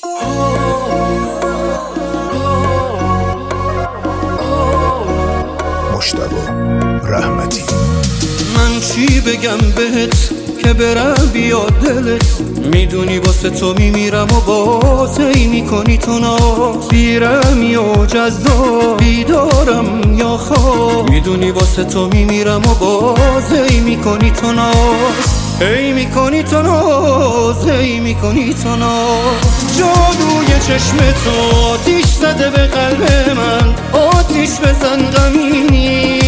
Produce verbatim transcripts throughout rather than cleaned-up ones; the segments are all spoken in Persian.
مجتبی رحمتی. من چی بگم بهت که برم بیاد دلت؟ میدونی واسه تو میمیرم و بازی میکنی تو ناز. بیرم یا جذاب، بیدارم یا خواب، میدونی واسه تو میمیرم و بازی میکنی تو ناز. ای میکنی تو ناز، ای میکنی تو ناز. جادوی چشم تو آتیش زده به قلب من، آتیش بزن غمینی.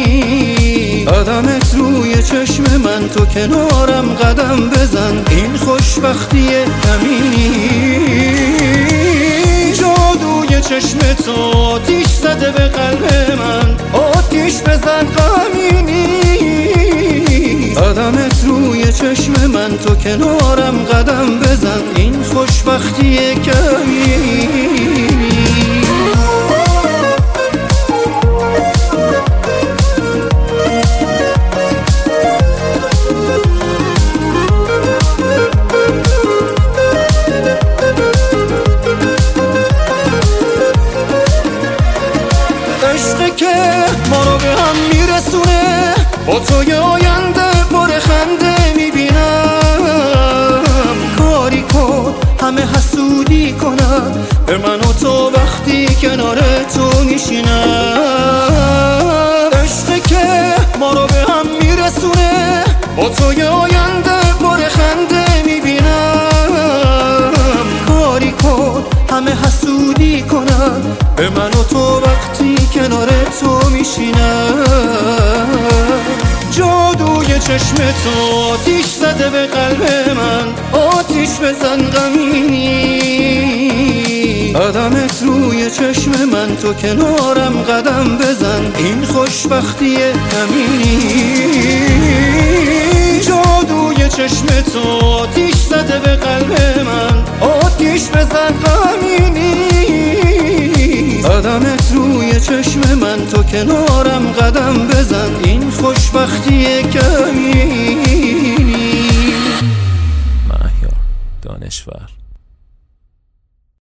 قدمت روی چشم من، تو کنارم قدم بزن، این خوشبختی کمینی. جادوی چشم تو آتیش زده به قلب من، آتیش بزن غمینی. قدمت روی چشم من، تو کنارم قدم بزن، این خوشبختی کمینی. عشقی که ما رو به هم میرسونه، با توی آینده پر خنده میبینم. کاری کن همه حسودی کنن به من و تو وقتی کنار تو میشینم. عشقی که ما رو به هم میرسونه، با توی آینده پر خنده میبینم. کاری کن همه حسودی کنن به من و تو وقتی کنار تو میشینم. جادوی چشم تو آتیش زده به قلب من، آتیش بزن غمینی. قدمت روی چشم من، تو کنارم قدم بزن، این خوشبختی کمینی. جادوی چشم تو آتیش زده به قلب من، آتیش بزن غمینی. قدمت روی چشم من، تو کنارم قدم بزن،